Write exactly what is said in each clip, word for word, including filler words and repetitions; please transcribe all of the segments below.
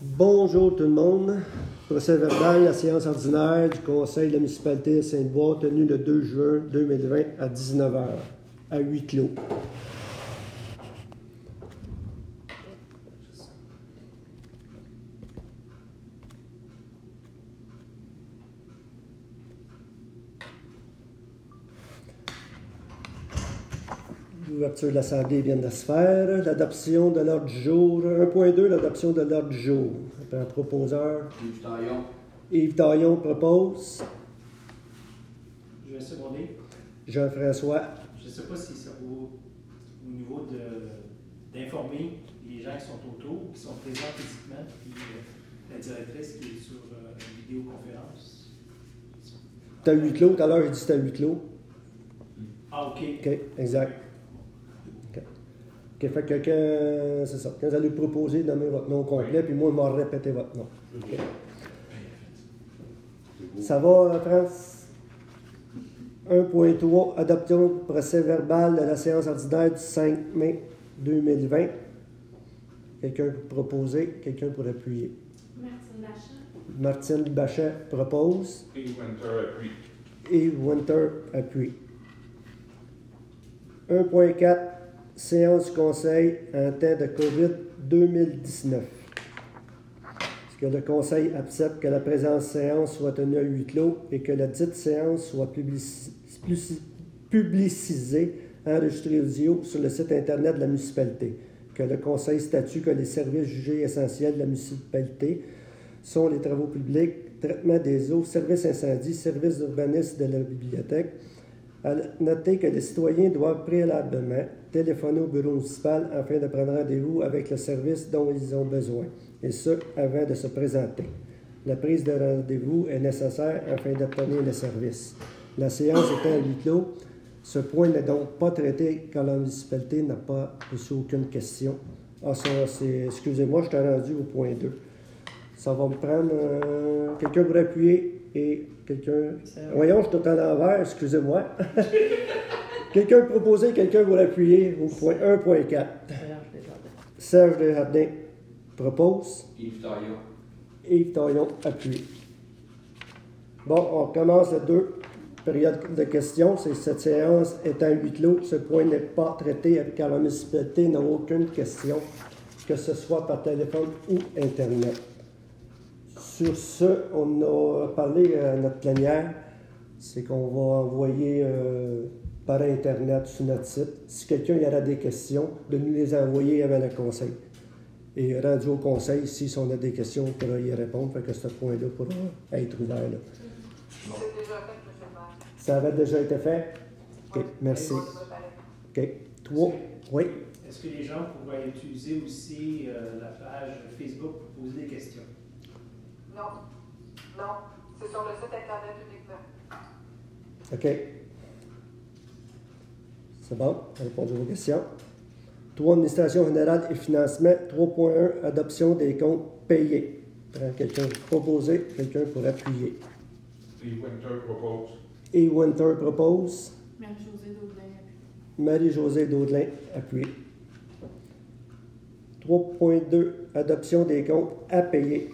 Bonjour tout le monde. Procès verbal, la séance ordinaire du Conseil de la municipalité de Sainte-Bois tenue le deux juin deux mille vingt à dix-neuf heures, à huis clos. L'ouverture de l'Assemblée vient de se faire. L'adoption de l'ordre du jour. un point deux, l'adoption de l'ordre du jour. Un proposeur. Yves Taillon. Yves Taillon propose. Je vais seconder. Jean-François. Je ne sais pas si ça vaut au niveau de, d'informer les gens qui sont autour, qui sont présents physiquement, puis euh, la directrice qui est sur euh, une vidéoconférence. T'as huis clos. Tout à l'heure, j'ai dit c'était huis clos. Ah, OK. OK, exact. OK. OK, fait que quelqu'un, c'est ça. Quand vous allez proposer, nommez votre nom complet, puis moi, je vais répéter votre nom. OK. Ça va, France? un point trois, adoption du procès verbal de la séance ordinaire du cinq mai deux mille vingt. Quelqu'un pour proposer, quelqu'un pour appuyer. Martine Bachet. Martine Bachet propose. Et Winter appuie. Et Winter appuie. un point quatre, séance du Conseil en temps de COVID deux mille dix-neuf. Est-ce que le Conseil accepte que la présente séance soit tenue à huis clos et que la dite séance soit publici- publicisée, enregistrée audio sur le site Internet de la municipalité? Que le Conseil statue que les services jugés essentiels de la municipalité sont les travaux publics, traitement des eaux, services incendie, services d'urbanisme de la bibliothèque. À noter que les citoyens doivent préalablement téléphoner au bureau municipal afin de prendre rendez-vous avec le service dont ils ont besoin, et ce, avant de se présenter. La prise de rendez-vous est nécessaire afin d'obtenir le service. La séance étant à huis clos, ce point n'est donc pas traité car la municipalité n'a pas reçu aucune question. Ah, ça, c'est... Excusez-moi, je t'ai rendu au point deux. Ça va me prendre... Euh, quelqu'un pour appuyer et quelqu'un... Voyons, je suis tout à l'envers, excusez-moi. Quelqu'un pour proposer, quelqu'un pour appuyer au point un point quatre. Serge Desjardins propose. Yves Taillon. Yves Taillon appuie. Bon, on commence la deux périodes de questions. C'est cette séance est en huis clos. Ce point n'est pas traité car la municipalité n'a aucune question, que ce soit par téléphone ou Internet. Sur ce, on a parlé à notre plénière, c'est qu'on va envoyer euh, par Internet sur notre site, si quelqu'un y aura des questions, de nous les envoyer avant le conseil. Et rendu au conseil, si on a des questions, on pourra y répondre, fait que ce point-là pourra être ouvert. Là. C'est déjà fait, M. le maire. Ça avait déjà été fait? OK, merci. OK. Trois. Oui. Est-ce que les gens pourraient utiliser aussi euh, la page Facebook pour poser des questions? Non. Non. C'est sur le site Internet uniquement. OK. C'est bon, on a répondu à vos questions. trois. Administration générale et financement. trois point un. Adoption des comptes payés. Quelqu'un pour proposer, quelqu'un pour appuyer. Et Winter propose. Et Winter propose. Marie-Josée Daudelin appuie. Marie-Josée Daudelin appuie. trois point deux. Adoption des comptes à payer.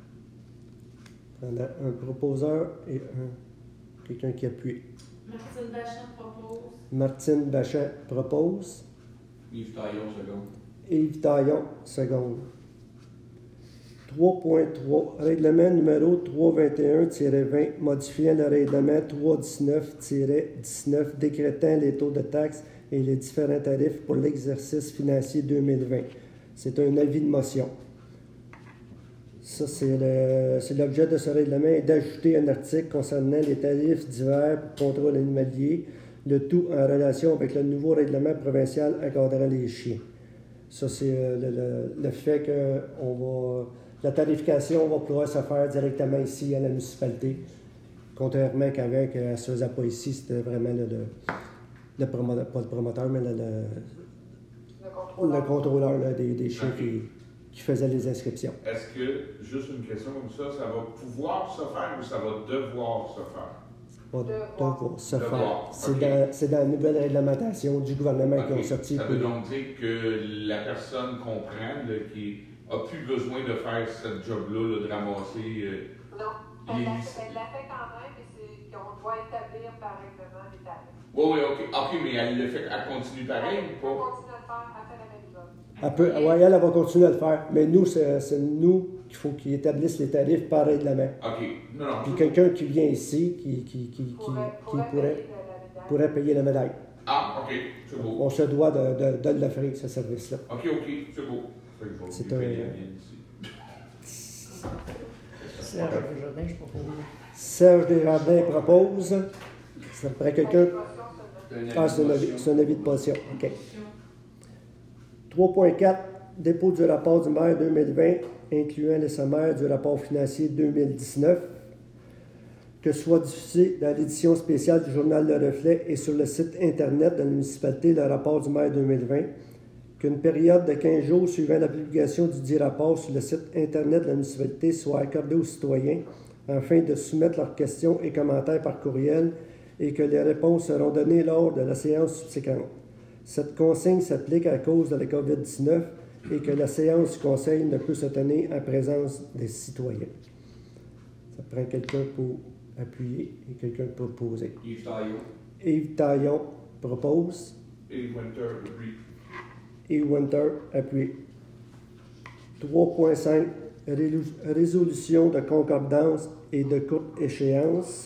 On a un proposeur et un, quelqu'un qui appuie. Martine Bachet propose. Martine Bachet propose. Yves Taillon, seconde. Yves Taillon, seconde. trois point trois. Règlement numéro trois cent vingt et un tiret vingt, modifiant le règlement trois cent dix-neuf tiret dix-neuf, décrétant les taux de taxes et les différents tarifs pour l'exercice financier deux mille vingt. C'est un avis de motion. Ça, c'est, le, c'est l'objet de ce règlement est d'ajouter un article concernant les tarifs divers pour contrôle animalier, le tout en relation avec le nouveau règlement provincial encadrant les chiens. Ça, c'est euh, le, le, le fait que on va, la tarification va pouvoir se faire directement ici à la municipalité, contrairement qu'avant, qu'elle ne se faisait pas ici, c'était vraiment le, le, le promoteur, pas le promoteur, mais le, le, Le contrôleur. le contrôleur là, des, des chiens qui, qui faisait les inscriptions. Est-ce que, juste une question comme ça, ça va pouvoir se faire ou ça va devoir se faire? Pas Devoir. devoir se Devoir, faire. C'est, ok. dans, c'est dans la nouvelle réglementation du gouvernement qui Ok. ont sorti. Ça pour- veut donc dire que la personne comprend là, qui n'a plus besoin de faire cette job-là, là, de ramasser. Euh, Non, les elle l'a listes. elle l'a fait quand même, mais c'est qu'on doit établir par règlement les tarifs. Oui, oui, ok. Ok, mais elle le fait, elle continue pareil Elle ou peut pas? continuer à le faire, elle fait la même job. Elle, peut, ouais, elle, elle va continuer à le faire. Mais nous, c'est c'est nous qu'il faut qu'ils établissent les tarifs par règlement. Ok, non, non. Puis quelqu'un qui vient ici, qui, qui, qui, qui, Pourrait, qui pourrait, pourrait, payer la, la médaille. pourrait payer la médaille. Ah, ok, c'est beau. On se doit de, de, de l'offrir, ce service-là. Ok, ok, c'est beau. Fait que je vais C'est lui un- payer la mienne ici. Serge Desjardins, je propose. Serge Desjardins propose. Ça prend quelqu'un. Motion, Ah, c'est un avis, c'est un avis de position. OK. trois point quatre. Dépôt du rapport du maire deux mille vingt, incluant le sommaire du rapport financier deux mille dix-neuf, que soit diffusé dans l'édition spéciale du journal Le Reflet et sur le site Internet de la municipalité le rapport du maire deux mille vingt, qu'une période de quinze jours suivant la publication du dit rapport sur le site Internet de la municipalité soit accordée aux citoyens afin de soumettre leurs questions et commentaires par courriel et que les réponses seront données lors de la séance subséquente. Cette consigne s'applique à cause de la COVID dix-neuf et que la séance du conseil ne peut se tenir en présence des citoyens. Ça prend quelqu'un pour appuyer et quelqu'un pour proposer. Yves Taillot. Yves Taillon propose. Et Winter, lui. Et Winter appuie. trois point cinq. Résolution de concordance et de courte échéance.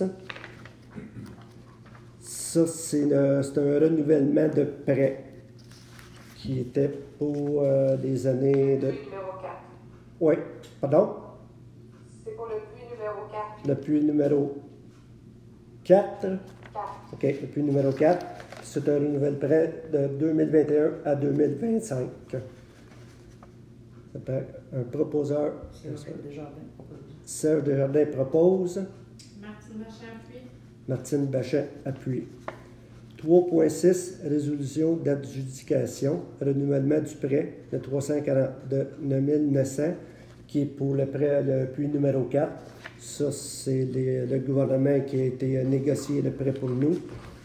Ça, c'est le- c'est un renouvellement de prêt qui était pour euh, les années de... Puits numéro quatre. Oui, pardon? C'est pour le puits numéro quatre. Le puits numéro quatre. quatre. OK, le puits numéro quatre. C'est un renouvellement de prêt de deux mille vingt et un à deux mille vingt-cinq. Ça prend un proposeur. Serge Desjardins propose. Serge Desjardins propose. Martine Bachet appuie. Martine Bachet appuie. trois point six. Résolution d'adjudication, renouvellement du prêt de trois cent quarante-neuf mille neuf cents, qui est pour le prêt, le puits numéro quatre. Ça, c'est les- le gouvernement qui a été négocié le prêt pour nous.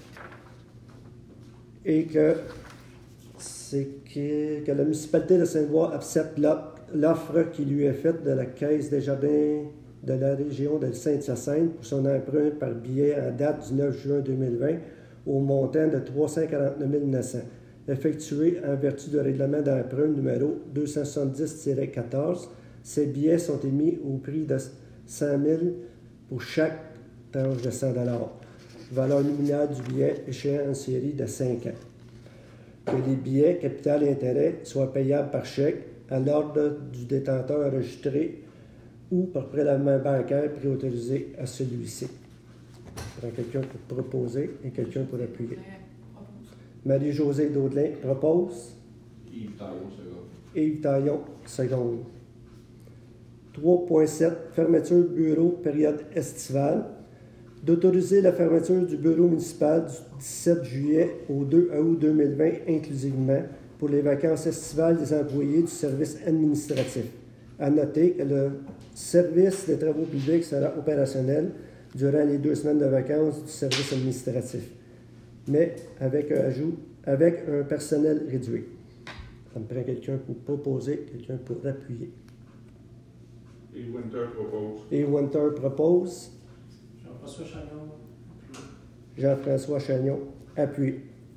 Et que c'est que, que la municipalité de Sainte-Voie accepte l'offre- l'offre qui lui est faite de la Caisse des Jardins de la région de Saint-Hyacinthe pour son emprunt par billet en date du neuf juin deux mille vingt au montant de trois cent quarante-neuf mille neuf cents, effectué en vertu du règlement d'emprunt numéro deux cent soixante-dix quatorze. Ces billets sont émis au prix de cent mille pour chaque tranche de cent dollars. Valeur nominale du billet échéant en série de cinq ans. Que les billets, capital et intérêt, soient payables par chèque à l'ordre du détenteur enregistré ou par prélèvement bancaire préautorisé à celui-ci. Il y a quelqu'un pour proposer et quelqu'un pour appuyer. Marie-Josée Daudelin propose. Yves Taillot, second. Yves Taillon, seconde. trois point sept. Fermeture bureau, période estivale. D'autoriser la fermeture du bureau municipal du dix-sept juillet au deux août deux mille vingt inclusivement pour les vacances estivales des employés du service administratif. À noter que le service des travaux publics sera opérationnel durant les deux semaines de vacances du service administratif, mais avec un ajout, avec un personnel réduit. Ça me prend quelqu'un pour proposer, quelqu'un pour appuyer. Et Winter propose. Et Winter propose. Jean-François Chagnon. Jean-François Chagnon appuie.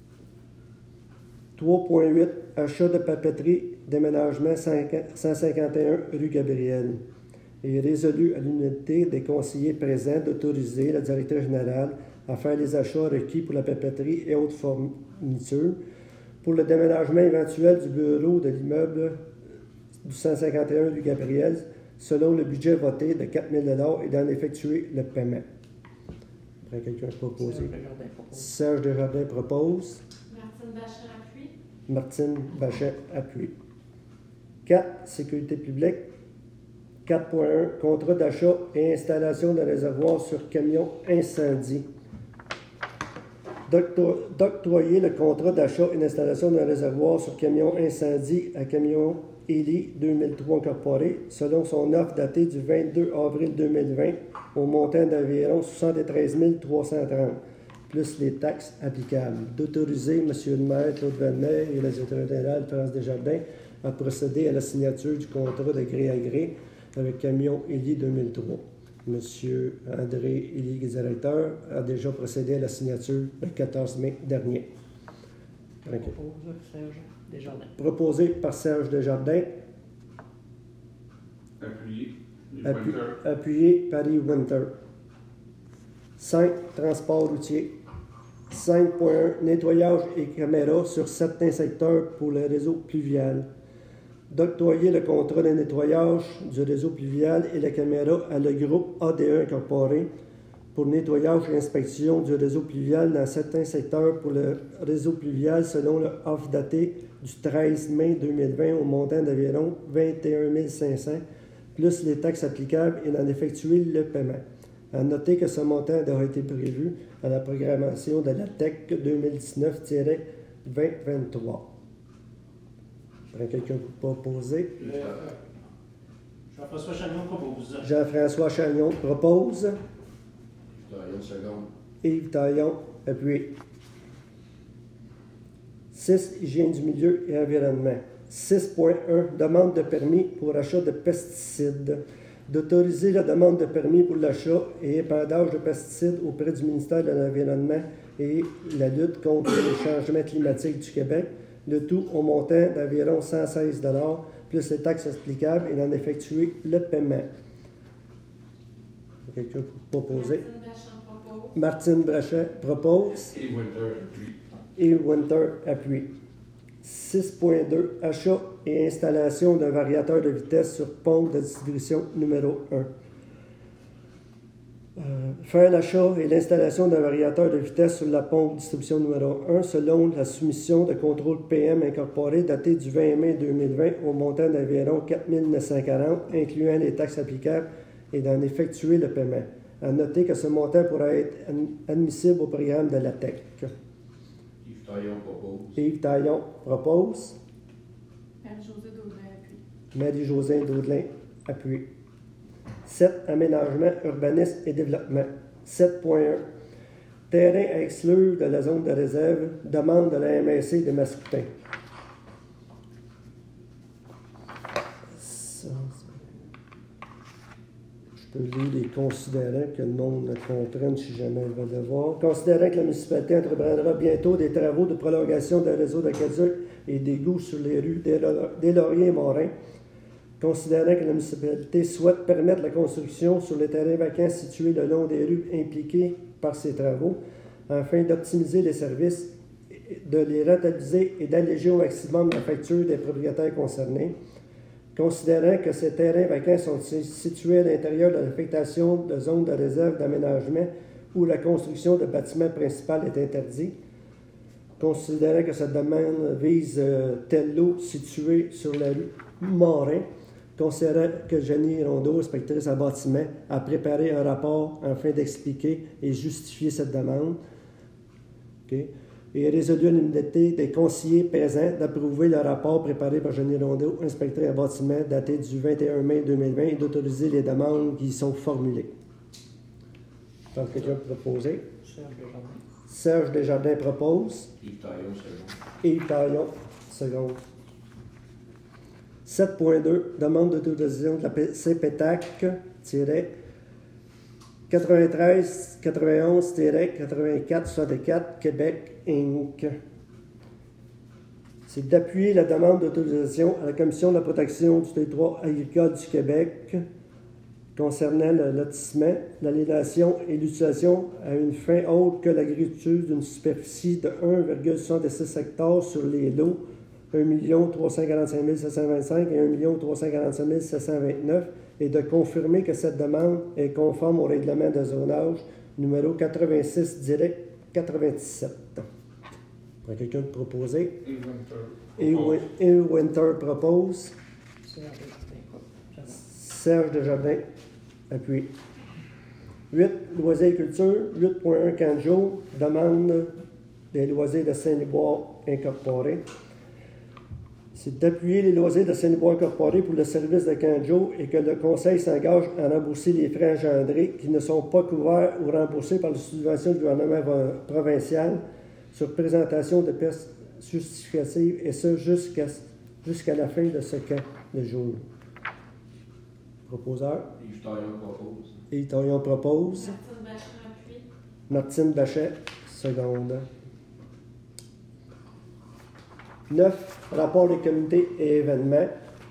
trois point huit. Achat de papeterie, déménagement cent cinquante et un rue Gabriel. Il est résolu à l'unité des conseillers présents d'autoriser la directrice générale à faire les achats requis pour la papeterie et autres fournitures pour le déménagement éventuel du bureau de l'immeuble du cent cinquante et un rue Gabriel selon le budget voté de quatre mille dollars et d'en effectuer le paiement. Après, quelqu'un propose. Serge Desjardins propose. Serge Desjardins propose. Martine Bachet appuie. Martine Bachet appuie. quatre. Sécurité publique. quatre point un. Contrat d'achat et installation de réservoirs sur camion incendie. D'octo- D'octroyer le contrat d'achat et d'installation d'un réservoir sur camion incendie à Camion Eli deux mille trois Incorporé selon son offre datée du vingt-deux avril deux mille vingt au montant d'environ soixante-treize mille trois cent trente plus les taxes applicables. D'autoriser M. le maire Claude Valmer et la directrice générale France Desjardins a procédé à la signature du contrat de gré à gré avec Camion Élie deux mille trois. Monsieur André Élie, directeur, a déjà procédé à la signature le quatorze mai dernier. Je propose Serge Desjardins. Proposé par Serge Desjardins, Appuyé. appu- Winter. appuyé par Yves Winter. cinq. Transport routier. cinq point un. Nettoyage et caméras sur certains secteurs pour le réseau pluvial. D'octroyer le contrat de nettoyage du réseau pluvial et la caméra à le groupe A D E Incorporé pour nettoyage et inspection du réseau pluvial dans certains secteurs pour le réseau pluvial selon le offre daté du treize mai deux mille vingt au montant d'environ vingt et un mille cinq cents plus les taxes applicables et d'en effectuer le paiement. À noter que ce montant aura été prévu à la programmation de la T E C deux mille dix-neuf vingt vingt-trois. Prends quelqu'un pour proposer. Le- Jean-François Chagnon propose. Jean-François Chagnon propose. Taillon, seconde. Yves Taillon appuie. six. Hygiène du milieu et environnement. six point un. Demande de permis pour achat de pesticides. D'autoriser la demande de permis pour l'achat et épandage de pesticides auprès du ministère de l'Environnement et la lutte contre les changements climatiques du Québec, le tout au montant d'environ cent seize dollars plus les taxes applicables et d'en effectuer le paiement. Quelqu'un pour proposer? Martine Bachand propose. Martine Brachet propose. Et Winter. Appuie. Et Winter appuie. six point deux. Achat et installation d'un variateur de vitesse sur pompe de distribution numéro un. Euh, faire l'achat et l'installation d'un variateur de vitesse sur la pompe de distribution numéro un selon la soumission de contrôle P M incorporé datée du vingt mai deux mille vingt au montant d'environ quatre mille neuf cent quarante, incluant les taxes applicables et d'en effectuer le paiement. À noter que ce montant pourra être admissible au programme de la T E C. Yves Taillon propose. Yves Taillon propose. Marie-Josée Daudelin appuie. Marie-Josée Daudelin appuie. sept. Aménagement, urbanisme et développement. sept point un. Terrain à exclure de la zone de réserve. Demande de la M S C de Mascoutin. Ça, je peux lire les considérants que le monde comprenne si jamais il va le voir. Considérant que la municipalité entreprendra bientôt des travaux de prolongation d'un réseau d'aqueduc et d'égouts sur les rues des Lauriers et Morin. Considérant que la municipalité souhaite permettre la construction sur les terrains vacants situés le long des rues impliquées par ces travaux, afin d'optimiser les services, de les rentabiliser et d'alléger au maximum la facture des propriétaires concernés. Considérant que ces terrains vacants sont situés à l'intérieur de l'affectation de zones de réserve d'aménagement où la construction de bâtiments principaux est interdite. Considérant que cette demande vise euh, tel lot situé sur la rue Morin. Considérant que Jenny Rondeau, inspectrice en bâtiment, a préparé un rapport afin d'expliquer et justifier cette demande. Okay. Et résolu à l'unité des conseillers présents d'approuver le rapport préparé par Jenny Rondeau, inspectrice en bâtiment, daté du vingt et un mai deux mille vingt, et d'autoriser les demandes qui y sont formulées. Donc, quelqu'un peut proposer? Serge Desjardins. Serge Desjardins propose. Yves Taillon, seconde. Yves Taillon, seconde. sept point deux. Demande d'autorisation de la C P T A C quatre-vingt-treize quatre-vingt-onze quatre-vingt-quatre soixante-quatre Québec, Incorporé. C'est d'appuyer la demande d'autorisation à la Commission de la protection du territoire agricole du Québec concernant le lotissement, l'aliénation et l'utilisation à une fin autre que l'agriculture d'une superficie de un virgule soixante-six hectares sur les lots un million trois cent quarante-cinq mille sept cent vingt-cinq et un million trois cent quarante-cinq mille sept cent vingt-neuf et de confirmer que cette demande est conforme au règlement de zonage numéro quatre-vingt-six quatre-vingt-dix-sept. Pour quelqu'un de proposer. Et Winter. Et, Propose. et Winter propose. Serge Desjardins. Serge Desjardins appuie. huit. Loisirs et culture. huit point un camp de jour. Demande des loisirs de Saint-Liboire incorporé. C'est d'appuyer les loisirs de Saint-Liboire incorporé pour le service de camp de jour et que le Conseil s'engage à rembourser les frais engendrés qui ne sont pas couverts ou remboursés par la subvention du gouvernement provincial sur présentation de pièces justificatives et ce jusqu'à jusqu'à la fin de ce camp de jour. Proposeur. Yves Taillon propose. Yves Taillon propose. Martine Bachet appuie. Martine Bachet, seconde. neuf. Rapport des comités et événements.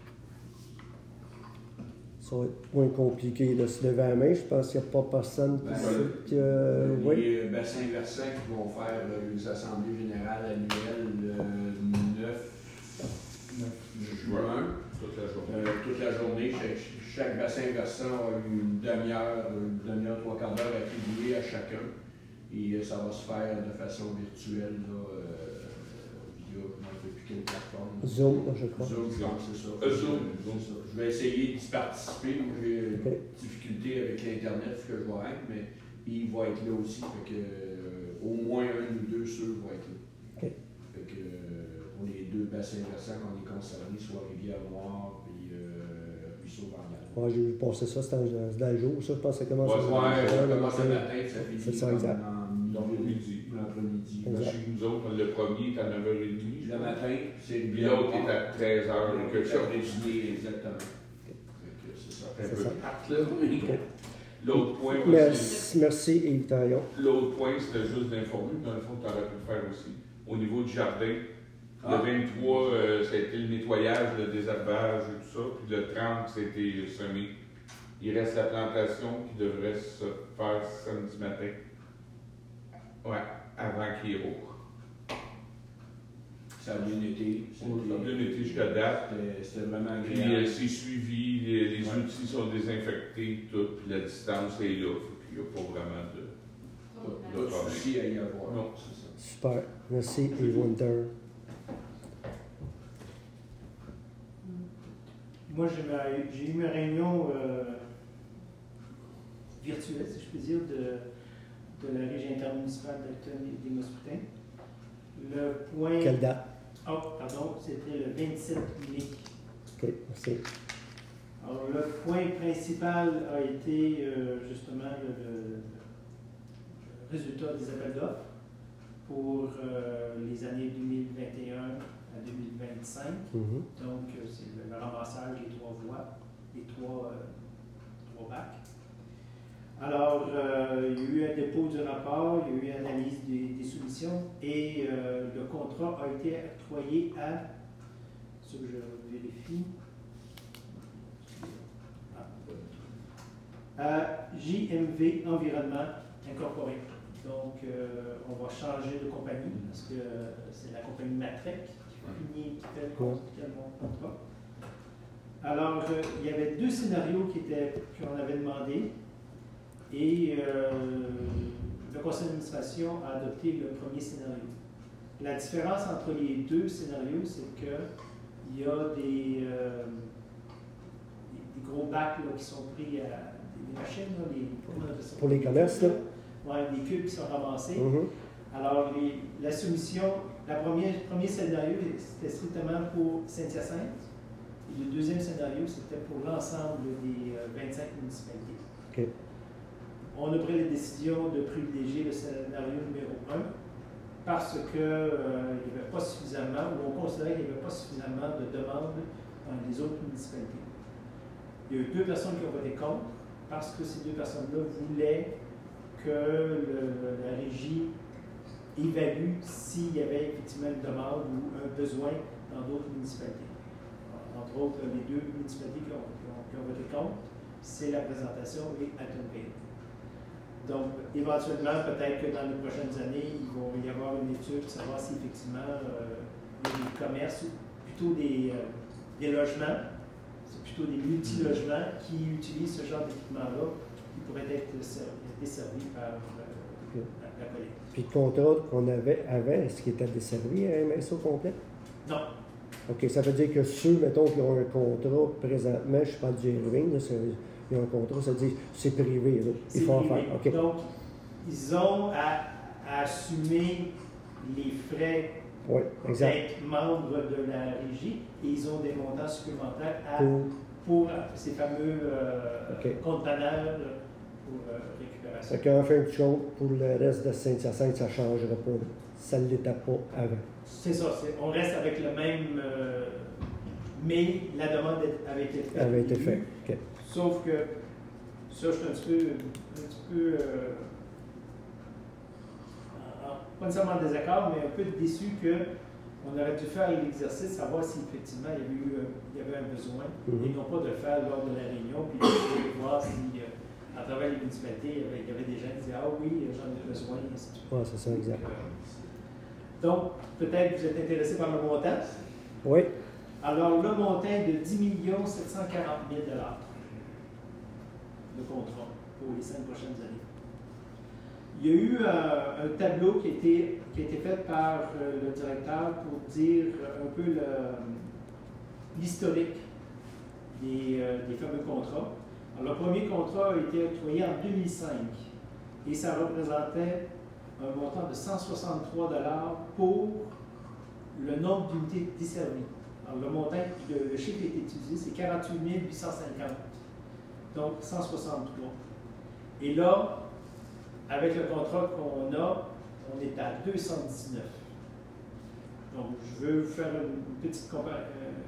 Ça va être moins compliqué de se lever à la main. Je pense qu'il n'y a pas personne qui Ben, sait que. euh, les oui. euh, bassins versants qui vont faire euh, les assemblées générales annuelles le neuf juin. Toute la journée. Euh, toute la journée, chaque, chaque bassin versant a une demi-heure, une demi-heure, trois quarts d'heure attribuée à chacun. Et euh, ça va se faire de façon virtuelle, là, euh, via, je ne sais plus quelle plateforme. Zoom, je crois. Zoom, je pense, c'est ça. Euh, Zoom. C'est ça. Je vais essayer d'y participer. Moi, j'ai une Ok. difficulté avec l'Internet, ce que je vais être, mais il va être là aussi. Fait que, euh, au moins un ou deux ceux vont être là. Ok. Fait que, euh, pour les deux bassins versants qu'on est concernés, soit Rivière-Noire et euh, Ruisseau-Vandal. Ouais, j'ai vu passer ça, c'était dans dans le jour. Ça, je pense que ça commence Ouais, à Ouais, ça le commence matin. le matin, ça finit C'est ça, comme exact. en Dans le midi. l'après-midi. Exact. Chez nous autres, le premier est à neuf heures trente. Le matin, c'est Puis l'autre est à treize heures. L'autre quelque est à chose. déjeuner, exactement. Fait que c'est ça. Un C'est peu ça. plate, là, mais- L'autre point aussi. Merci, merci Yves Taillon. L'autre point, c'était juste d'informer, dans le fond, tu aurais pu le faire aussi. Au niveau du jardin, Ah. le vingt-trois, euh, ça a été le nettoyage, le désherbage et tout ça. Puis le trente, c'était semé. Il reste la plantation qui devrait se faire samedi matin. Ouais, avant qu'il roule. Ça a bien été. Ça a bien été jusqu'à date. C'était- C'était vraiment Puis euh, agréable. c'est suivi, les, les Ouais. outils sont désinfectés, tout, puis la distance est là. Fait qu'il n'y a pas vraiment de. Pas de souci à y avoir. Non. c'est ça. Super. Merci Yves Winter. Moi, j'ai ma- j'ai eu ma réunion euh, virtuelle, si je puis dire, de, de la Régie intermunicipale d'Acton et des Mascoutins. Le point. Quelle date? Oh, pardon, c'était le vingt-sept mai. OK, merci. Alors, le point principal a été euh, justement le, le résultat des appels d'offres pour euh, les années deux mille vingt et un à deux mille vingt-cinq. Mhm. Donc, euh, c'est le, le ramassage des trois voies, des trois, euh, trois bacs. Alors, euh, il y a eu un dépôt du rapport, il y a eu une analyse des, des soumissions et euh, le contrat a été octroyé à, ce que je vérifie, à J M V Environnement Incorporé. Donc, euh, on va changer de compagnie parce que c'est la compagnie Matrec qui finit, qui fait le con- qui fait le contrat. Alors, euh, il y avait deux scénarios qui étaient, qu'on avait demandé et euh, le conseil d'administration a adopté le premier scénario. La différence entre les deux scénarios, c'est qu'il y a des, euh, des, des gros bacs là, qui sont pris à des machines, là, les, comment on appelle ça? Pour les commerces, là? Oui, des cubes qui sont ramassés. Mhm. Alors, les- la soumission, la première, le premier scénario, c'était strictement pour Saint-Hyacinthe. Et le deuxième scénario, c'était pour l'ensemble des euh, vingt-cinq municipalités. OK. On a pris la décision de privilégier le scénario numéro un parce qu'il euh, n'y avait pas suffisamment, ou on considérait qu'il n'y avait pas suffisamment de demandes dans les autres municipalités. Il y a eu deux personnes qui ont voté contre parce que ces deux personnes-là voulaient que le- la régie évalue s'il y avait effectivement une demande ou un besoin dans d'autres municipalités. Entre autres, les deux municipalités qui ont, qui ont- qui ont voté contre, c'est la présentation et Acton-Vale. Donc, éventuellement, peut-être que dans les prochaines années, il va y avoir une étude pour savoir si effectivement euh, il y a des commerces, ou plutôt des, euh, des logements, c'est plutôt des multi-logements qui utilisent ce genre d'équipement-là, qui pourraient être ser- desservis par euh, la, la collecte. Puis le contrat qu'on avait avant, est-ce qu'il était desservi à M S au complet? Non. OK, ça veut dire que ceux, mettons, qui ont un contrat présentement, je parle du Irving, là, c'est- ils ont un contrat, ça veut dire c'est privé, là. C'est Il faut en privé. faire. OK. Donc, ils ont à, à assumer les frais Oui, exact. d'être membre de la régie et ils ont des montants supplémentaires à, Pour- pour ces fameux euh, OK. comptes banals pour euh, récupération. Fait qu'en fin de compte, pour le reste de Saint-Hyacinthe, ça ne changera pas. Ça ne l'était pas avant. C'est ça, c'est- on reste avec le même, euh, mais la demande avait été faite. avait été faite. Okay. Sauf que ça, je suis un petit peu, un petit peu euh, pas nécessairement en désaccord, mais un peu déçu qu'on aurait dû faire l'exercice, savoir si effectivement il y avait, eu, il y avait un besoin, mm-hmm. et non pas de le faire lors de la réunion, puis de voir si, euh, à travers les municipalités, il y, avait, il y avait des gens qui disaient « Ah oui, j'en ai besoin », et ainsi de suite. Oui, c'est ça, exact. Donc, euh, donc peut-être vous êtes intéressé par le montant. Oui. Alors, le montant de dix millions sept cent quarante mille dollars de contrat pour les cinq prochaines années. Il y a eu euh, un tableau qui a, été, qui a été fait par euh, le directeur pour dire un peu l'historique des, euh, des fameux contrats. Alors, le premier contrat a été octroyé en deux mille cinq et ça représentait un montant de cent soixante-trois dollars pour le nombre d'unités desservies. Alors, le montant, le, le chiffre qui a été utilisé, c'est quarante-huit mille huit cent cinquante. Donc, cent soixante-trois. Et là, avec le contrat qu'on a, on est à deux cent dix-neuf. Donc, je veux vous faire une petite comparaison.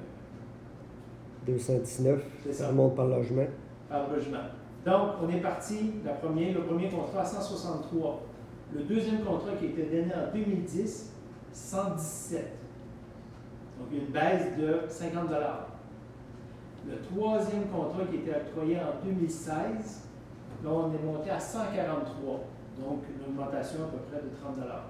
Euh, deux cent dix-neuf, ça. Ça remonte par logement. Par logement. Donc, on est parti, la première, le premier contrat à cent soixante-trois. Le deuxième contrat qui a été donné en deux mille dix, cent dix-sept. Donc, une baisse de cinquante dollars. Le troisième contrat qui a été octroyé en deux mille seize, là, on est monté à cent quarante-trois. Donc, une augmentation à peu près de trente dollars.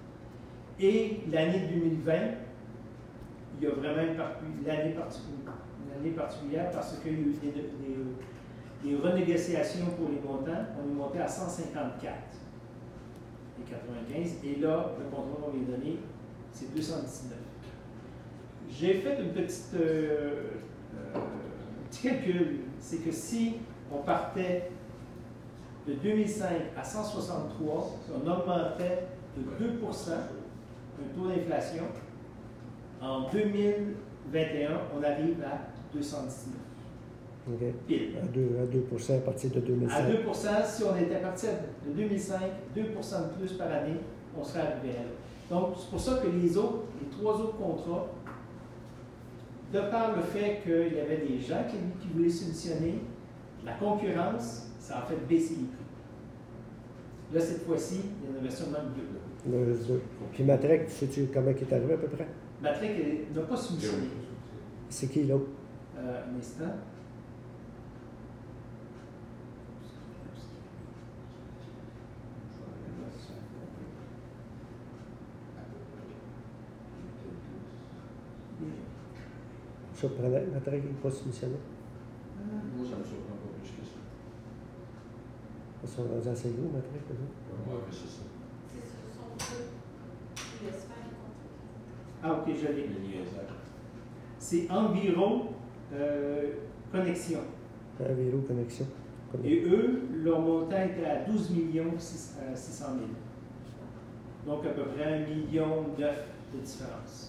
Et l'année deux mille vingt, il y a vraiment une année particulière, particulière parce qu'il y a eu des, des, des renégociations pour les montants. On est monté à cent cinquante-quatre et quatre-vingt-quinze. Et là, le contrat qu'on vient donné, c'est deux cent dix-neuf. J'ai fait une petite, euh, euh, un petit calcul. C'est que si on partait de deux mille cinq à cent soixante-trois, on augmentait de deux pour cent un taux d'inflation. En deux mille vingt et un, on arrive à deux cent dix-neuf. OK. Pile. À deux, à deux pour cent à partir de deux mille cinq. À deux pour cent, si on était parti de deux mille cinq, deux pour cent de plus par année, on serait arrivé à là. Donc, c'est pour ça que les autres, les trois autres contrats, de par le fait qu'il y avait des gens qui, qui voulaient soumissionner, la concurrence, ça a fait baisser les prix. Là, cette fois-ci, il y en avait seulement deux. Le deux. Puis Matrec, sais-tu comment il est arrivé à peu près? Matrec n'a pas soumissionné. C'est qui l'autre? Euh, un instant. Surprenant, Matrec n'est pas soumissionné. Moi, ça ne me surprend pas plus que ça. Ils sont rendus assez gros, Matrec, eux autres. Oui, c'est ça. C'est ce sont eux qui laissent faire les contrats. Ah, ok, je l'ai. Le niaisage. C'est Enviro euh, Connexion. Enviro Connexion. Et eux, leur montant était à douze millions six cent mille. Donc à peu près un million neuf de différence.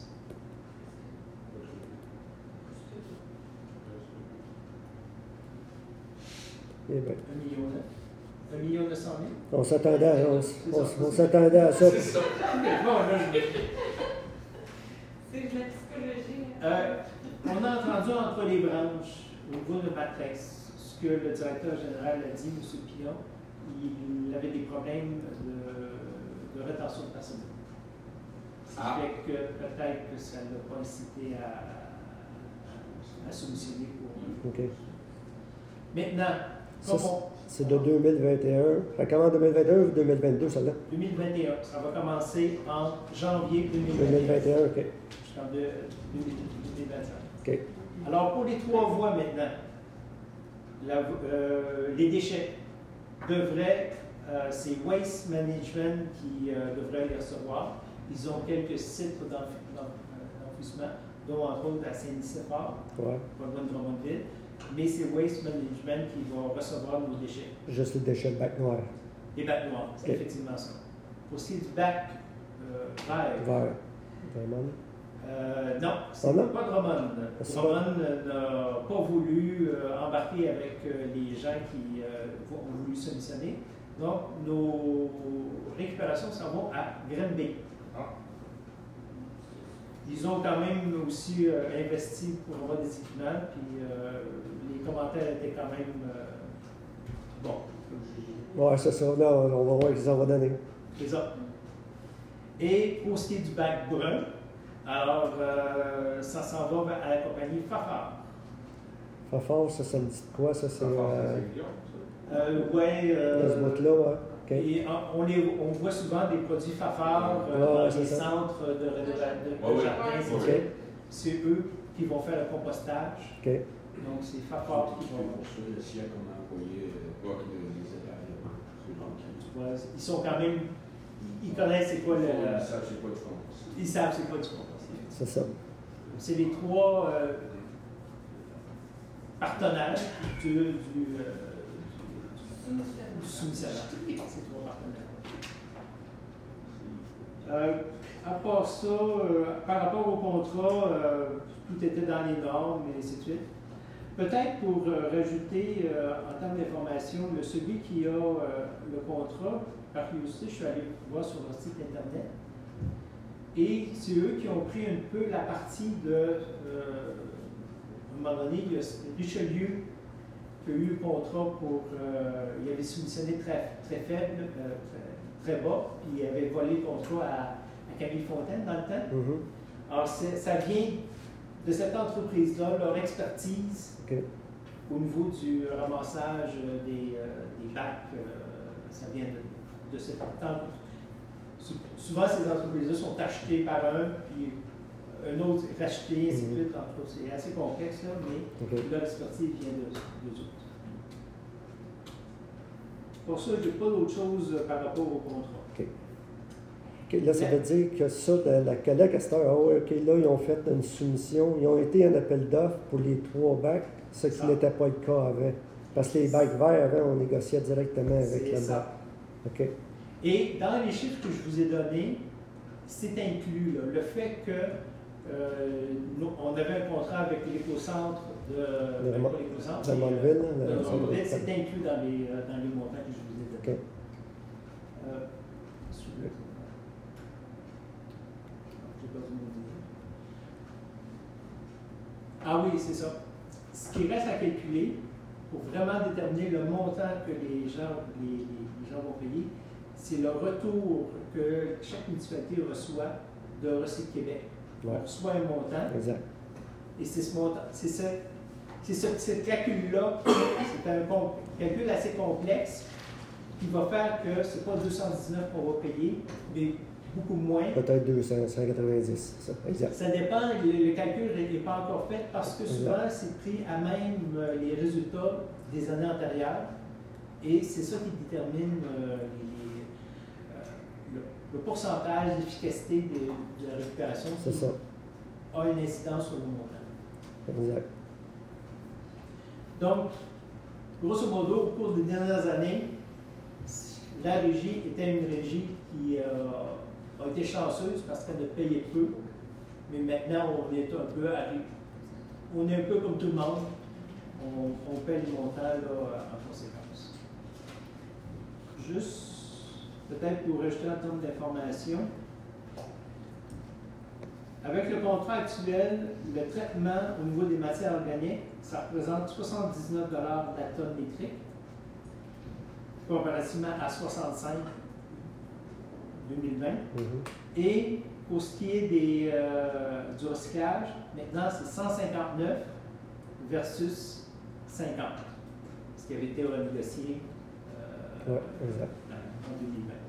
Eh bien. Un million neuf. Un million neuf cent mille. On s'attendait à, on, on, on s'attendait à ça. C'est ça. Bon, là, je... C'est de la psychologie. Euh, on a entendu entre les branches, au niveau de Matrex, ce que le directeur général a dit, M. Pillon, il avait des problèmes de, de rétention de personnel. Ce qui Ah. fait que peut-être que ça ne l'a pas incité à, à soumissionner pour. OK. Maintenant, Ça, comme on, c'est de deux mille vingt et un. Ça commence deux mille vingt et un ou deux mille vingt-deux, celle-là? deux mille vingt et un, ça va commencer en janvier deux mille deux mille vingt et un. vingt et un, OK. Jusqu'en deux mille vingt-cinq. OK. Alors, pour les trois voies maintenant, la- euh, les déchets devraient, euh, c'est Waste Management qui euh, devrait les recevoir. Ils ont quelques sites d'enf- d'enf- d'enfouissement, dont entre autres à Saint-Nicéphore, Ouais. pas loin de Drummondville. Mais c'est Waste Management qui va recevoir nos déchets. Juste les déchets de bac noir. Les bacs noirs, c'est Ok. effectivement ça. Pour ce qui est du bac euh, vert, Vert. Vraiment. Euh, non, c'est Ah non? pas Drummond. C'est Drummond n'a pas voulu euh, embarquer avec euh, les gens qui euh, ont voulu soumissionner. Donc, nos récupérations s'en vont à Granby. Ah. Ils ont quand même aussi euh, investi pour avoir des équipements, puis euh, les commentaires étaient quand même euh, bons. Oui, c'est ça. Là, on va voir ce qu'ils vont donner. C'est ça. Et pour ce qui est du bac brun, alors euh, ça s'en va vers- à la compagnie Fafard. Fafard, ça, ça me dit de quoi? Ça, c'est. Ça part Euh, assez bien, ça. Euh, ouais, euh, dans ce bout-là, ouais. OK. et on, on, les- on voit souvent des produits Fafard euh, Ouais, dans ouais, c'est les ça. centres de, de, de, de Ouais, ouais. jardin, Ouais, c'est ouais. ça. C'est eux qui vont faire le compostage. OK. Donc c'est Fafard qui vont. Pour ça, le siècle qu'on a employé, euh, pas que les étals, c'est gens qui. Ouais, ils sont quand même. Ils connaissent c'est quoi le. Ils savent c'est quoi du compost. Ils savent c'est quoi du compost. C'est ça. C'est les trois euh, partenaires du, du, euh, du, du soumissionnaire. Ces trois partenaires. Euh, à part ça, euh, par rapport au contrat, euh, tout était dans les normes et ainsi de suite. Peut-être pour euh, rajouter euh, en termes d'information, le celui qui a euh, le contrat, par curiosité, je suis allé voir sur leur site internet. Et c'est eux qui ont pris un peu la partie de. Euh, à un moment donné, il y a Richelieu qui a eu le contrat pour. Euh, il avait soumissionné très, très faible, euh, très, très bas, puis il avait volé le contrat à, à Camille Fontaine dans le temps. Mhm. Alors, c'est- ça vient de cette entreprise-là, leur expertise OK. au niveau du ramassage des, euh, des bacs, euh, ça vient de, de cette entreprise. Souvent, ces entreprises-là sont achetées par un, puis un autre est racheté, ainsi de Mhm. suite. entre autres. C'est assez complexe, là, mais OK. leur expertise vient de, d'eux autres. Pour ça, je n'ai pas d'autre chose euh, par rapport au contrat. OK. OK, là, ça veut dire que ça, la, la collecte à cette heure, ah ouais, OK, là, ils ont fait une soumission, ils ont été en appel d'offres pour les trois bacs, ce qui Ça. n'était pas le cas avant. Parce que les bacs verts, avant, on négociait directement avec C'est le ça. bac. OK. Et dans les chiffres que je vous ai donnés, c'est inclus là, le fait que euh, nous, on avait un contrat avec l'écocentre de, De ben, Mo- pas l'écocentre, de mais, Mondeville, euh, là, de le- Mondeville, c'est inclus dans les, euh, dans les montants que je vous ai donnés. OK. Euh, celui-là. J'ai perdu mon idée. Ah oui, c'est ça. Ce qui reste à calculer pour vraiment déterminer le montant que les gens, les, les- les gens vont payer, c'est le retour que chaque municipalité reçoit de Recycle Québec. Ouais. On reçoit un montant Exact. et c'est ce montant, c'est ce, c'est ce, ce calcul-là, c'est un com- calcul assez complexe qui va faire que c'est pas deux cent dix-neuf qu'on va payer, mais beaucoup moins. Peut-être deux cents, cent quatre-vingt-dix. Ça. Exact. Ça dépend, le, le calcul n'est pas encore fait parce que souvent c'est pris à même euh, les résultats des années antérieures et c'est ça qui détermine euh, les- euh, le, le pourcentage d'efficacité de, de la récupération C'est qui ça. a une incidence sur le montant. Exact. Donc, grosso modo, au cours des dernières années, la régie était une régie qui euh, a été chanceuse parce qu'elle a payé peu, mais maintenant on est un peu arri- on est un peu comme tout le monde, on, on paie les montants là, en conséquence. Juste, peut-être pour rajouter en termes d'information, avec le contrat actuel, le traitement au niveau des matières organiques, ça représente soixante-dix-neuf dollars la tonne métrique, comparativement à soixante-cinq deux mille vingt. Mhm. Et pour ce qui est des, euh, du recyclage, maintenant c'est cent cinquante-neuf versus cinquante, ce qui avait été renégocié euh, Ouais, exact. en deux mille vingt.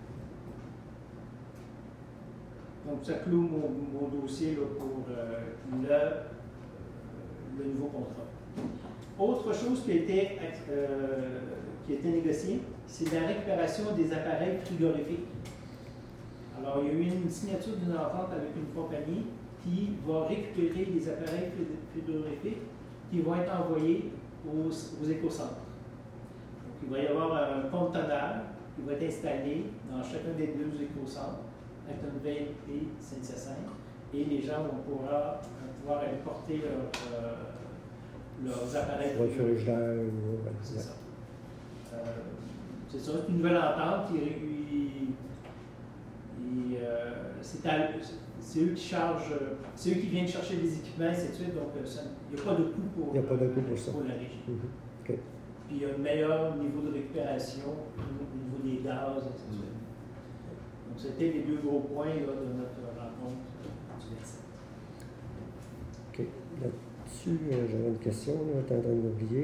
Donc ça clôt mon, mon dossier là, pour euh, le, euh, le nouveau contrat. Autre chose qui a été, euh, qui a été négociée, c'est la récupération des appareils frigorifiques. Alors, il y a eu une signature d'une entente avec une compagnie qui va récupérer les appareils frigorifiques qui vont être envoyés aux, aux écocentres. Donc, il va y avoir un conteneur qui va être installé dans chacun des deux écocentres, Actonville et Saint-Hyacinthe, et les gens vont pouvoir, pouvoir aller porter leur, euh, leurs appareils Pour le frigorifiques. frigidaire, ouais, C'est exact. ça. Euh, c'est ça, c'est une nouvelle entente. Il, il- Et euh, c'est à- c'est eux qui chargent, euh, c'est eux qui viennent chercher les équipements, et ainsi de suite. Donc, euh, ça- il n'y a pas de coût pour, Il n'y a pas de coût pour ça. pour la régie. Mhm. OK. Puis il y a un meilleur niveau de récupération au niveau des gaz, et ainsi de suite. Donc, c'était les deux gros points là, de notre rencontre du vingt-sept. OK. Là-dessus, euh, j'avais une question, là, t'es en train de m'oublier.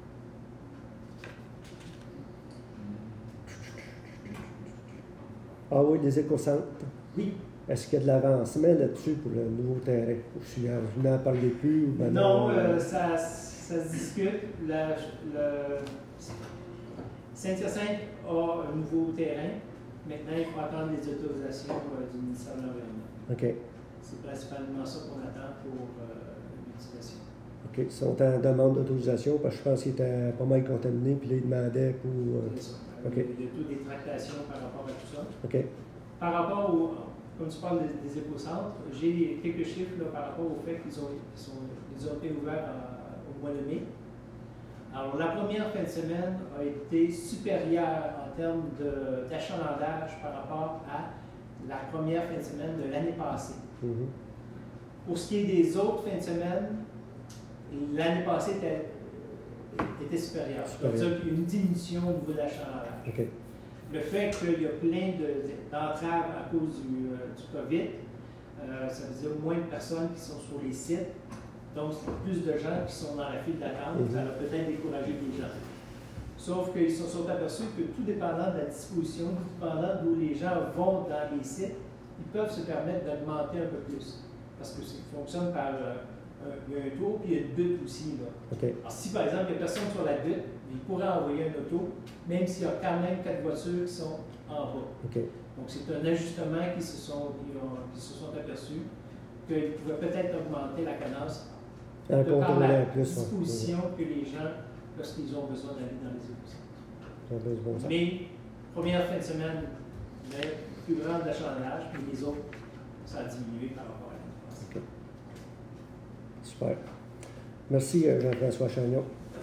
Ah oui, les écocentres. Oui. Est-ce qu'il y a de l'avancement là-dessus pour le nouveau terrain? Ou si vous n'en parlez plus? Ou ben Non, euh, euh, ça, ça se discute. La, le, Saint-Hyacinthe a un nouveau terrain. Maintenant, il faut attendre les autorisations euh, du ministère de l'Environnement. OK. C'est principalement ça qu'on attend pour euh, l'utilisation. OK. Ils sont en demande d'autorisation parce que je pense qu'ils étaient pas mal contaminés, puis là, ils demandaient pour. euh, C'est ça. OK. Il y a il y a toutes des tractations par rapport à tout ça. OK. Par rapport au, comme tu parles des, des écocentres, j'ai quelques chiffres là, par rapport au fait qu'ils ont, qu'ils sont, ils ont été ouverts à- au mois de mai. Alors, la première fin de semaine a été supérieure en termes de- d'achalandage par rapport à la première fin de semaine de l'année passée. Mhm. Pour ce qui est des autres fins de semaine, l'année passée était, était supérieure. Ça veut dire qu'il y a une diminution au niveau de l'achalandage. OK. Le fait qu'il y a plein de- d'entraves à cause du, euh, du COVID, euh, ça veut dire moins de personnes qui sont sur les sites. Donc, c'est plus de gens qui sont dans la file d'attente. Mhm. Ça va peut-être décourager des gens. Sauf qu'ils se sont aperçus que tout dépendant de la disposition, tout dépendant d'où les gens vont dans les sites, ils peuvent se permettre d'augmenter un peu plus. Parce que ça fonctionne par euh, un, il y a un tour, puis il y a une butte aussi. Là. OK. Alors, si par exemple, il n'y a personne sur la butte, il pourrait envoyer un auto, même s'il y a quand même quatre voitures qui sont en bas. OK. Donc, c'est un ajustement qui se sont, qui ont- qui se sont aperçus qu'ils pouvaient peut-être augmenter la cadence En de par contrôlant la plus. ouais. disposition que les gens, lorsqu'ils ont besoin d'aller dans les écocentres. Ça a besoin de ça. Mais, première fin de semaine, mais plus grande d'achalandage, puis les autres, ça a diminué par rapport à l'année passée. OK. Super. Merci, euh, Jean-François Chagnon.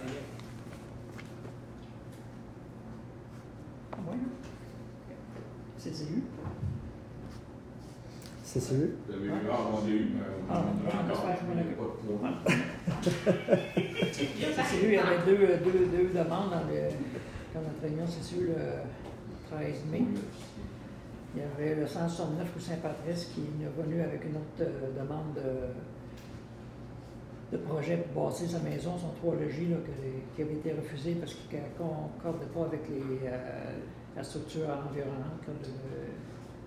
Oui. C C U. C'est sûr? Vous avez eu Ouais. Ah, on a eu euh, Ah, une ouais, rencontre, j'espère que je m'en mais occupe. pas de trop. C C U, il y avait deux, deux, deux demandes dans, le, dans notre réunion C C U le treize mai. Il y avait le cent soixante-neuf rue Saint-Patrice qui est venu avec une autre euh, demande de, de projet pour bâtir sa maison, son trois logis, là, que- qui avait été refusé parce qu'il ne concordait pas avec les, euh, la structure environnante, comme le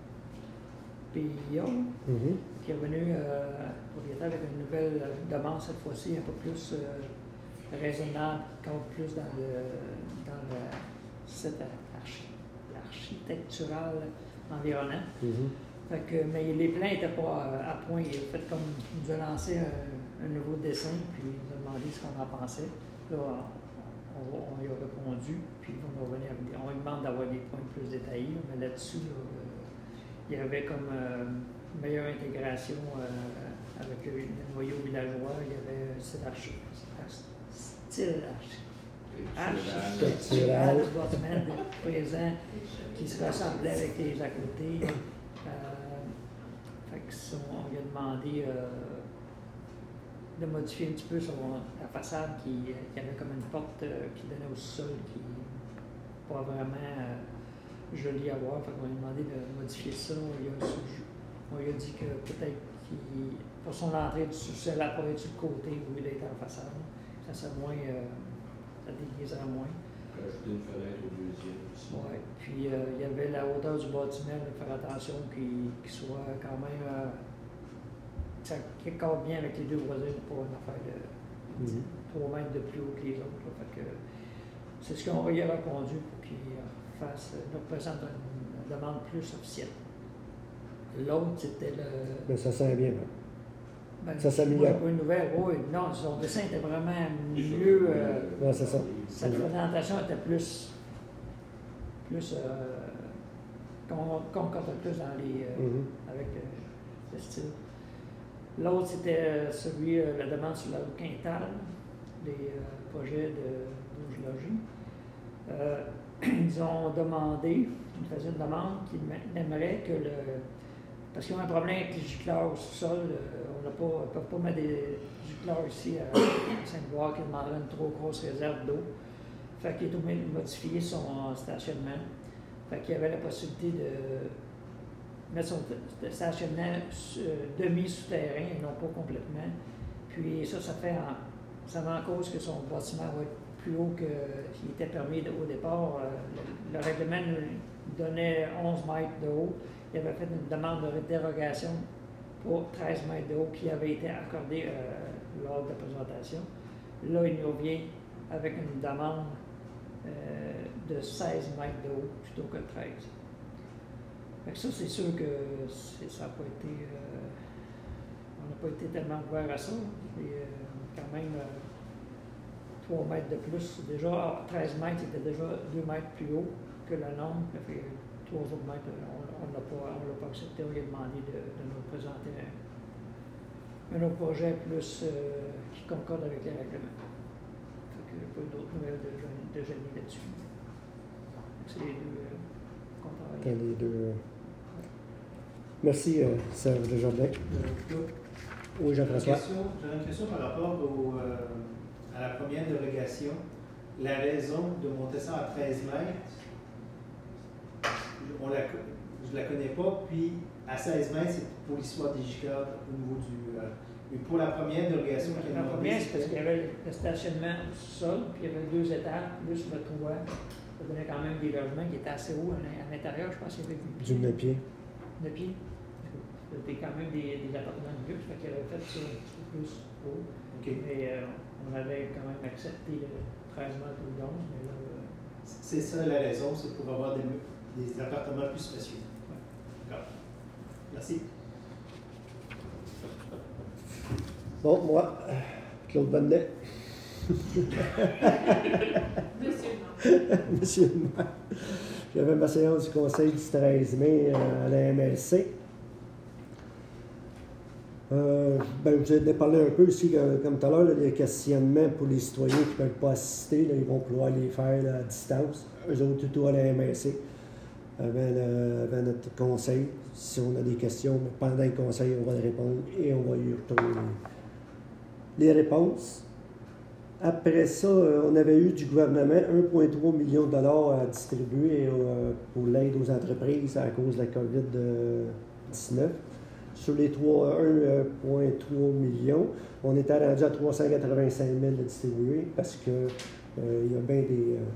P I A, Mhm. qui est revenu euh, propriétaire avec une nouvelle demande cette fois-ci un peu plus euh, raisonnable, compte plus dans le dans le site archi- architectural environnant. Mhm. Fait que, mais les plans n'étaient pas euh, à point. Il a fait comme il nous a lancé un, un nouveau dessin, puis il nous a demandé ce qu'on en pensait. Là, on, on- on y a répondu, puis on va revenir avec des- on lui demande d'avoir des points plus détaillés, là, mais là-dessus, là, euh, il y avait comme euh, meilleure intégration euh, avec le, le noyau villageois. Il y avait un style archi, archi- style archi, architectural du bâtiment présent qui se ressemblait avec les à côté. Euh, fait que son- on lui a demandé euh, de modifier un petit peu son, la façade qui, qui avait comme une porte euh, qui donnait au sol, qui n'est pas vraiment euh, jolie à voir. Fait qu'on lui a demandé de modifier ça. On lui a, sugg- on lui a dit que peut-être qu'il, pour son entrée du sous-sol, elle pourrait être sur le côté au lieu d'être en façade. Ça serait moins, euh, ça déguiserait moins. Ajouter une fenêtre au deuxième aussi. Ouais. Puis euh, il y avait la hauteur du bâtiment, de faire attention qu'il qu'il soit quand même. Euh, que ça qu'il cadre bien avec les deux voisins pour une affaire de Mhm. trois mètres de plus haut que les autres. Là. Fait que c'est ce qu'on y a répondu pour qu'il euh, fasse, euh, nous présente une, une demande plus officielle. L'autre, c'était le. Mais ça sent bien. hein. Ben, Ça s'améliore. moi, j'ai pas une nouvelle, oui. Non, son dessin était vraiment mieux. Euh, Ouais, c'est ça. Cette présentation était plus. plus. Euh, qu'on concordait plus dans les. euh, Mhm. avec euh, le style. L'autre, c'était euh, celui, euh, la demande sur la rue Quintal, des euh, projets de bouge-logis. Euh, ils ils ont demandé, ils faisaient une demande qu'ils aimeraient que le. Parce qu'ils ont un problème avec les gicleurs au sous-sol. On n'a pas, ils ne peuvent pas mettre des gicleurs ici à Sainte-Gloire qui demanderaient une trop grosse réserve d'eau. Fait qu'il est obligé de modifier son stationnement. Fait qu'il y avait la possibilité de mettre son stationnement demi-souterrain et non pas complètement. Puis ça, ça fait en, ça met en cause que son bâtiment va être plus haut que ce qui était permis de, au départ. Le, le règlement nous donnait onze mètres de haut. Il avait fait une demande de dérogation pour treize mètres de haut qui avait été accordée euh, lors de la présentation. Là, il nous revient avec une demande euh, de seize mètres de haut plutôt que treize. Fait que ça, c'est sûr que ça n'a pas été. Euh, on n'a pas été tellement ouvert à ça. Et, euh, quand même, euh, trois mètres de plus. Déjà, ah, treize mètres, c'était déjà deux mètres plus haut que la norme. Ça fait trois autres mètres, on ne l'a pas, pas accepté. On lui a demandé de, de nous présenter un, un autre projet plus euh, qui concorde avec les règlements. Fait que pas eu d'autres nouvelles de, de Jenny là-dessus. C'est les deux euh, qu'on travaille. Les deux. Merci, euh, Serge Desjardins. Oui, Jean-François. J'aurais une question par rapport au, euh, à la première dérogation. La raison de monter ça à treize mètres, on la, je ne la connais pas, puis à seize mètres, c'est pour l'histoire des gicleurs au niveau du. Euh, mais pour la première dérogation qui La première, c'est parce qu'il y avait le stationnement au sol, puis il y avait deux étages, plus le toit. Ça donnait quand même des logements qui étaient assez hauts à l'intérieur, je pense qu'il y avait du neuf pieds. neuf pieds. C'était quand même des, des appartements de luxe, fait qu'il avait fait ça un petit peu plus haut. Okay. Mais euh, on avait quand même accepté le treize mètres ou onze, mais là. Euh... C'est ça la raison, c'est pour avoir des, des appartements plus spacieux. Ouais. D'accord. Merci. Bon, moi, Claude Bonnet. Monsieur le maire. Monsieur le maire. J'avais ma séance du conseil du treize mai euh, à la M L C. Euh, ben, je vous ai parlé un peu aussi, euh, comme tout à l'heure, là, les questionnements pour les citoyens qui ne peuvent pas assister, là, ils vont pouvoir les faire là, à distance. Eux autres, tout à la M L C, avant, le, avant notre conseil. Si on a des questions, pendant le conseil, on va les répondre et on va y retourner les, les réponses. Après ça, on avait eu du gouvernement un virgule trois million de dollars à distribuer euh, pour l'aide aux entreprises à cause de la COVID dix-neuf. Sur les un virgule trois million, on était rendu à trois cent quatre-vingt-cinq mille à distribuer parce qu'il euh, y a bien des, euh,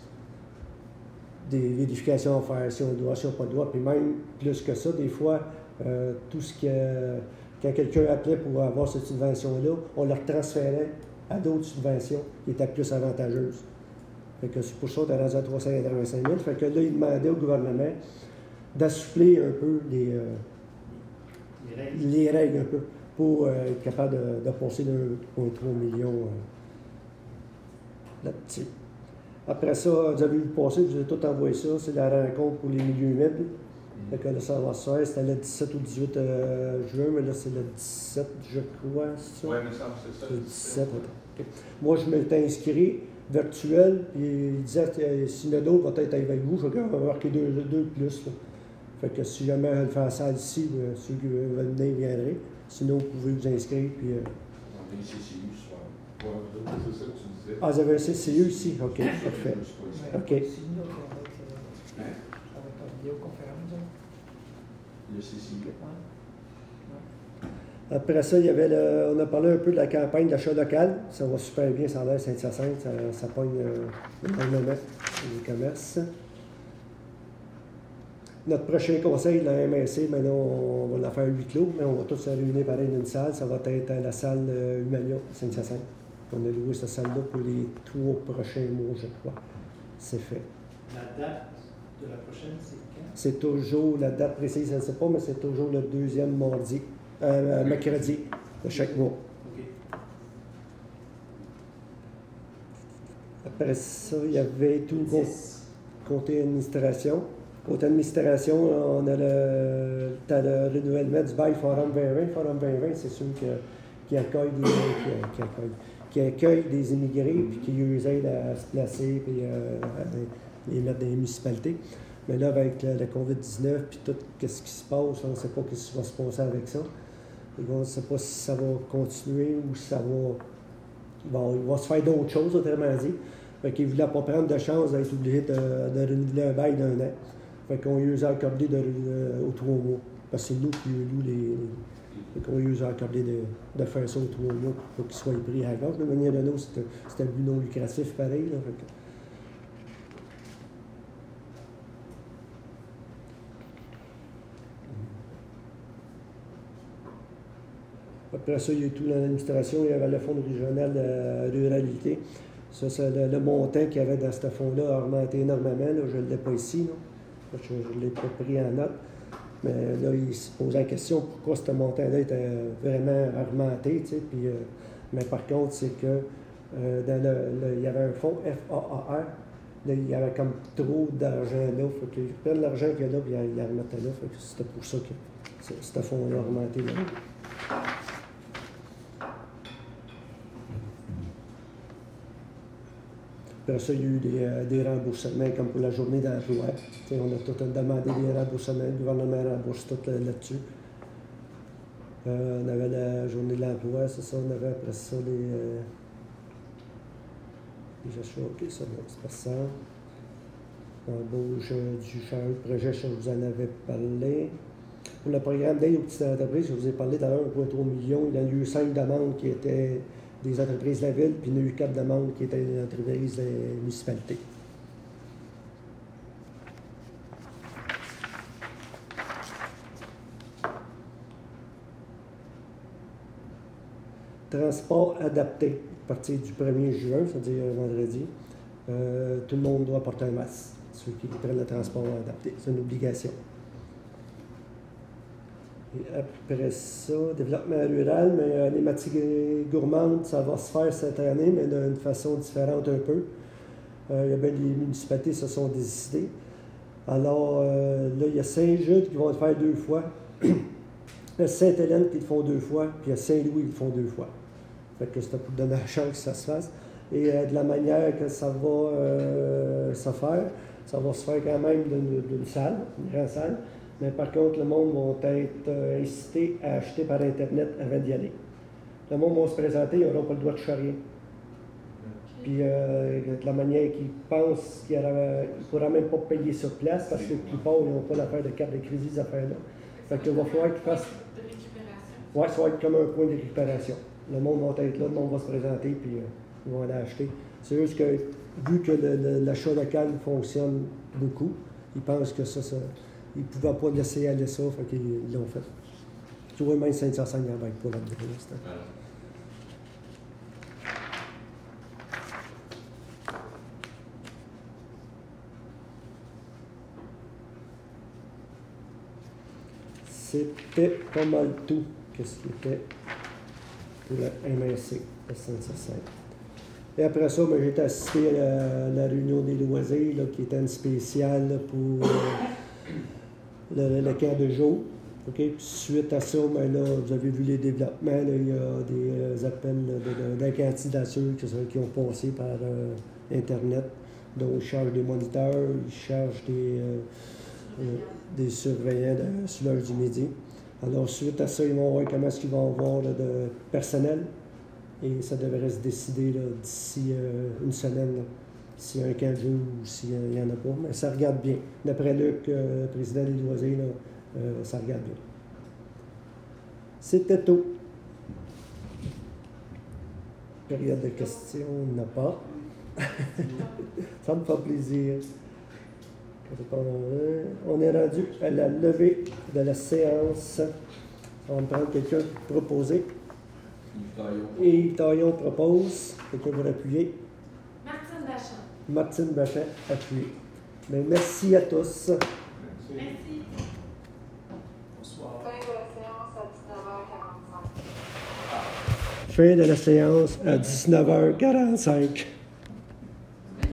des vérifications à faire, si on doit, si on n'a pas de droit. Puis même plus que ça, des fois, euh, tout ce qui a, quand quelqu'un appelait pour avoir cette subvention-là, on leur transférait à d'autres subventions qui étaient plus avantageuses. Fait que c'est pour ça qu'on est rendu à trois cent quatre-vingt-cinq mille. Fait que là, il demandait au gouvernement d'assouplir un peu les, euh, les, règles. les règles un peu pour euh, être capable de, de passer de un virgule trois million euh, là-dessus. Après ça, vous avez vu le passé, je vous ai tout envoyé ça, c'est la rencontre pour les milieux humides. Fait que là, ça va se faire, c'était le dix-sept ou dix-huit euh, juin, mais là, c'est le dix-sept, je crois, c'est ça? Oui, il me semble que c'est ça. Le dix-sept, okay. Moi, je m'étais inscrit virtuel, puis il disait que s'il y en a d'autres, va être avec vous, je vais marquer deux, deux plus. Là. Fait que si jamais elle fait la salle ici, euh, ceux qui veulent venir viendraient. Sinon, vous pouvez vous inscrire, puis... Euh... On a un C C U ce soir. Ouais, c'est ça que tu disais. Ah, vous avez un C C U ici? OK, parfait. OK. C'est nous, on va être, euh, Hein? ça va être en vidéoconférence. Hein? Le C C U. Ouais. Après ça, il y avait le, on a parlé un peu de la campagne d'achat local. Ça va super bien, ça a l'air Saint-Hyacinthe, ça, ça pogne euh, énormément les commerces. Notre prochain conseil de la M R C, maintenant, on va la faire huis clos, mais on va tous se réunir pareil dans une salle. Ça va être à la salle euh, Humalia, Saint-Hyacinthe. On a loué cette salle-là pour les trois prochains mois, je crois. C'est fait. La date de la prochaine, c'est quand? C'est toujours, la date précise, je ne sais pas, mais c'est toujours le deuxième mardi, euh, mercredi de chaque mois. OK. Après ça, il y avait tout le côté administration. Côté administration, on a le, le renouvellement du bail Forum vingt vingt. Forum vingt vingt, c'est ceux qui, qui accueillent, des, qui, qui, accueillent qui accueillent des immigrés, puis qui les aident à se placer, puis euh, à les mettre dans les municipalités. Mais là, avec la, la covid dix-neuf, puis tout ce qui se passe, on ne sait pas ce qui va se passer avec ça. Et on ne sait pas si ça va continuer ou si ça va... Bon, il va se faire d'autres choses, autrement dit. Fait qu'ils ne voulaient pas prendre de chance d'être obligés de, de renouveler un bail d'un an. Fait qu'on les a accordés de, de, aux trois mois. Parce que c'est nous qui louons les... les fait qu'on les a accordés de, de faire ça aux trois mois pour qu'ils soient pris à la gorge. De manière de nous, c'était, c'était un but non lucratif pareil. Là, fait que... Après ça, il y a eu tout l'administration, il y avait le fonds régional de ruralité. Ça, c'est le, le montant qu'il y avait dans ce fonds-là a augmenté énormément. Là. Je ne l'ai pas ici, là. Je ne l'ai pas pris en note. Mais là, il se posait la question pourquoi ce montant-là était vraiment augmenté. Tu sais, puis, euh, mais par contre, c'est que euh, dans le, le, il y avait un fonds F A A R. Là, il y avait comme trop d'argent là. Il faut qu'ils prennent l'argent qu'il y a là et ils le remettent là. Fait que c'était pour ça que ce fonds-là a augmenté. Là. Après ça, il y a eu des, euh, des remboursements, comme pour la journée d'emploi. T'sais, on a tout demandé des remboursements, le gouvernement rembourse tout là, là-dessus. Euh, on avait la journée de l'emploi, c'est ça, on avait après ça les... Euh, les achats, ok, ça, non, c'est pas ça. Embauche euh, du chargé de projet, je vous en avais parlé. Pour le programme d'aide aux petites entreprises, je vous ai parlé d'ailleurs un virgule trois million. Il y a eu cinq demandes qui étaient des entreprises de la ville, puis il y en a eu quatre demandes qui étaient des entreprises des municipalités. Transport adapté, à partir du premier juin, c'est-à-dire vendredi, euh, tout le monde doit porter un masque, ceux qui prennent le transport adapté. C'est une obligation. Et après ça, développement rural, mais euh, les matières gourmandes, ça va se faire cette année, mais d'une façon différente un peu. Euh, il y a bien les municipalités se sont décidées. Alors, euh, là, il y a Saint-Jude qui vont le faire deux fois. Il y a Sainte-Hélène qui le font deux fois, puis il y a Saint-Louis qui le font deux fois. Fait que c'était pour donner la chance que ça se fasse. Et euh, de la manière que ça va euh, se faire, ça va se faire quand même d'une, d'une salle, une grande salle. Mais par contre, le monde va être euh, incité à acheter par Internet avant d'y aller. Le monde va se présenter, ils n'auront pas le droit de charrier. Puis, euh, de la manière qu'ils pensent qu'ils ne pourront même pas payer sur place parce que la plupart, ils n'ont pas l'affaire de carte de crédit, ces affaires-là. Fait qu'il va falloir qu'ils fassent. Oui, ça va être comme un point de récupération. Le monde va être là, le monde va se présenter, puis euh, ils vont aller acheter. C'est juste que, vu que le, le, l'achat local fonctionne beaucoup, ils pensent que ça, ça ils ne pouvaient pas laisser aller ça, fait qu'ils l'ont fait. Tu vois, même Saint-Hyacinthe n'y avait pas là-dedans pour l'instant. C'était pas mal tout, qu'est-ce qui était pour la M R C de Saint-Hyacinthe. Et après ça, ben, j'ai été assisté à la, la réunion des loisirs, là, qui était une spéciale là, pour euh, le, le camp de jour. Okay? Puis suite à ça, ben, là, vous avez vu les développements, là, il y a des euh, appels de, de, de candidature qui, qui ont passé par euh, Internet. Donc, ils chargent des moniteurs, ils chargent des... Euh, euh, des surveillants de, sur l'heure du midi. Alors, suite à ça, ils vont voir comment est-ce qu'ils vont avoir là, de personnel et ça devrait se décider là, d'ici euh, une semaine, là, s'il y a un camp de jour ou s'il n'y en a pas. Mais ça regarde bien. D'après Luc, euh, président des loisirs, là, euh, ça regarde bien. C'était tout. Période de questions, il n'y en a pas. Ça me fait plaisir. On est rendu à la levée de la séance. On va prendre quelqu'un pour proposer. Et Yves Taillon propose. Quelqu'un pour appuyer. Martine Bachat. Martine Bachat, appuie. Mais merci à tous. Merci. Bonsoir. Fin de la séance à dix-neuf heures quarante-cinq. Fin de la séance à dix-neuf heures quarante-cinq.